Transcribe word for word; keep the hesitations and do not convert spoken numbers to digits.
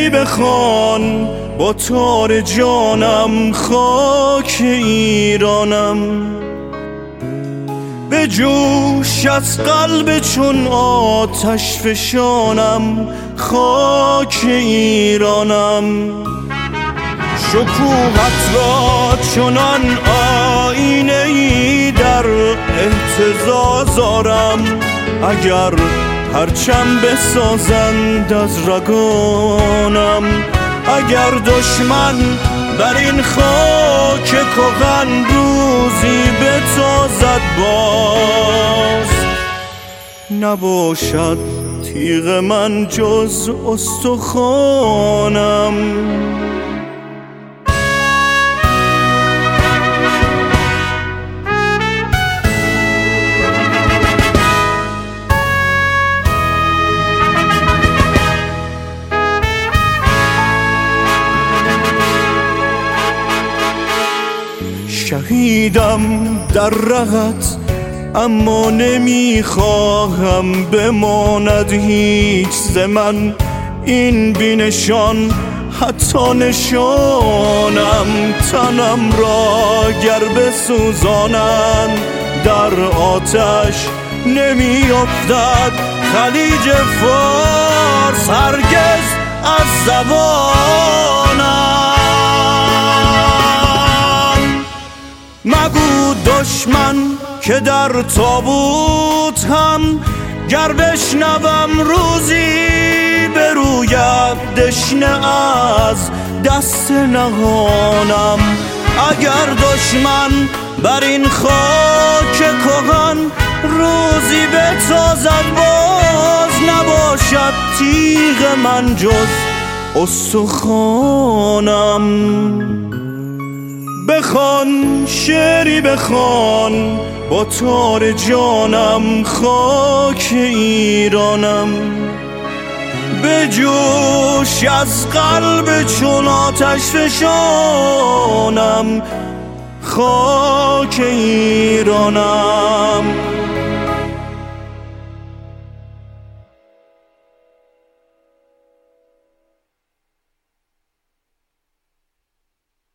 شعری بخوان با تار جانم خاک ایرانم. به جوش از قلب چون آتش فشانم خاک ایرانم. شکوهت را چنان آینه ای در اهتزاز آرم، اگر پرچم بسازند از رگانم. اگر دشمن بر این خاک کهن روزی بتازد باز، نباشد تیغ من جز استخوانم. شهیدم در رهت اما نمیخواهم بماند هیچ ز من این بینشان حتی نشانم. تنم را گر بسوزانند در آتش نمیافتد خلیج فارس هرگز از زبانم. مگو دشمن که در تابوت هم گر بشنوم روزی بروید دشنه از دست نهانم. اگر دشمن بر این خاک کهن روزی بتازد باز، نباشد تیغ من جز استخوانم. بخوان شعری بخوان با تار جانم خاک ایرانم. به جوش از قلب چون آتش فشانم خاک ایرانم.